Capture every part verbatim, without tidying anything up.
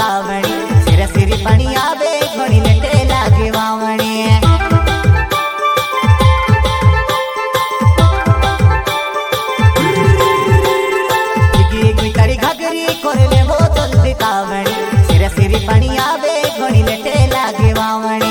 दितावणी सिर सिरी पानी आवे घणी लेटे लागे वावणी तारी घाघरी कोरले वो चल दितावणी सिर सिरी पानी आवे घणी लेटे लागे वावणी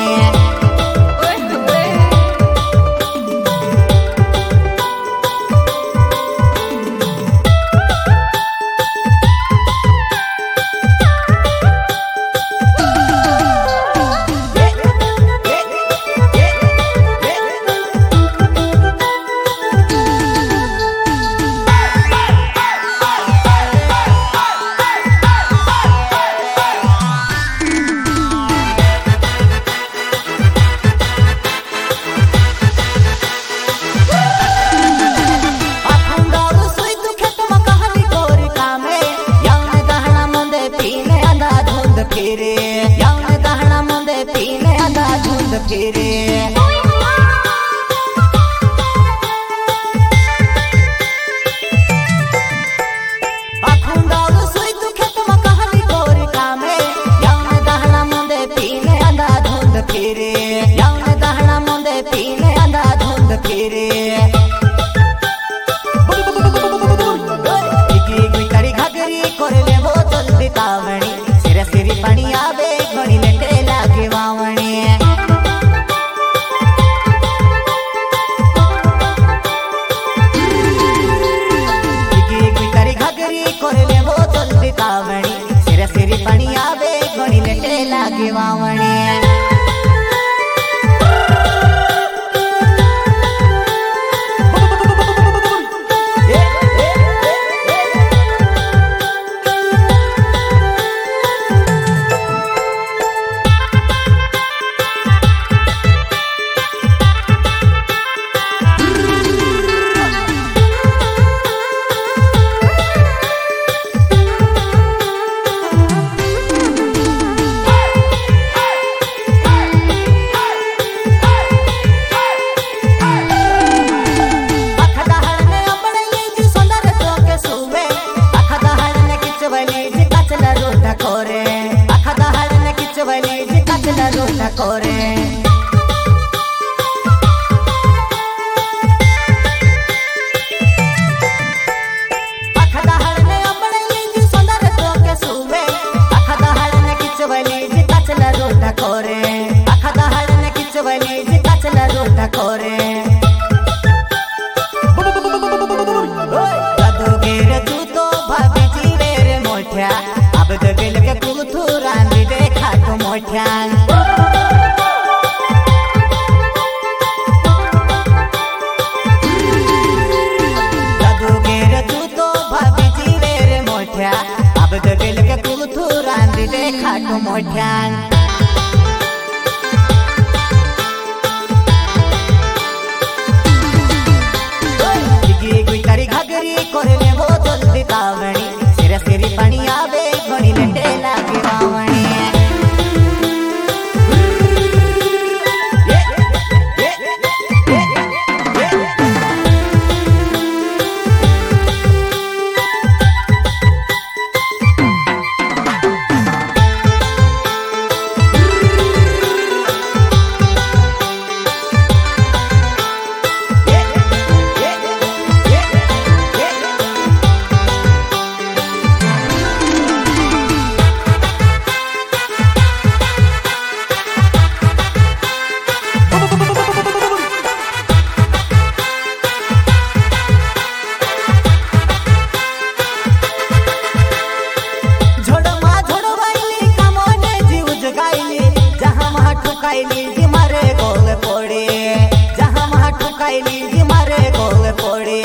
फिरे यावन दहना मुंदे पीने आधा धुंद फिरे आखुंडाल सुई तू खेत में कहानी गोरी कामे यावन दहना मुंदे पीने आधा धुंद फिरे यावन दहना मुंदे पीने आधा धुंद फिरे इगी इगी तारी घाघरी कोरले वो चल दितावणी सिर सिरी पानी आवे घणी लेटे लागे वावणी इगी इगी तारी घाघरी कोरले वो चल दितावणी सिर सिरी पानी आवे घणी लेटे लागे वावणी कोरे अखदा हळने अंबळली जी सुंदर तोके सुवे अखदा हळने किचवली जी काचला रोटा कोरे अखदा हळने किचवली जी काचला रोटा कोरे दादू गेर तू तो भाभी जी रे मोठ्या अबद गेल के कुथू रांदी दे खातो मोठ्या अबद गेल के कुथू रांदी दे खातो मोठ्यान इगी इगी तारी घाघरी कोरले वो चल दितावणी सिर सिरी पानी आवे घणी लेटे लागे वावणी ठुकाइली जी मारे गोल पोड़े जहाँ वहाँ ठुकाइली जी मारे गोल पोड़े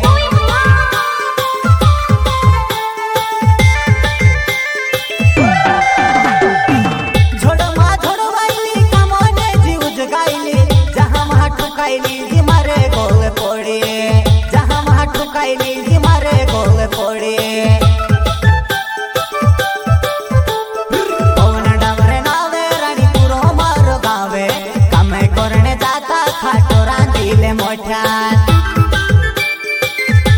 झोड़ मा झोड़ वाइली कामोने जीव जगाइली जहाँ वहाँ ठुकाइली जी मारे गोल पोड़े जहाँ वहाँ ठुकाइली जी मारे गोल पोड़े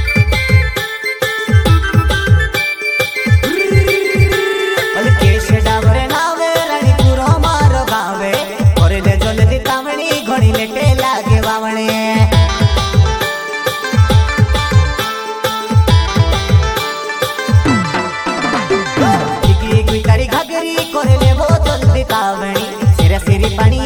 केश आवणी सिर सिरी पाणी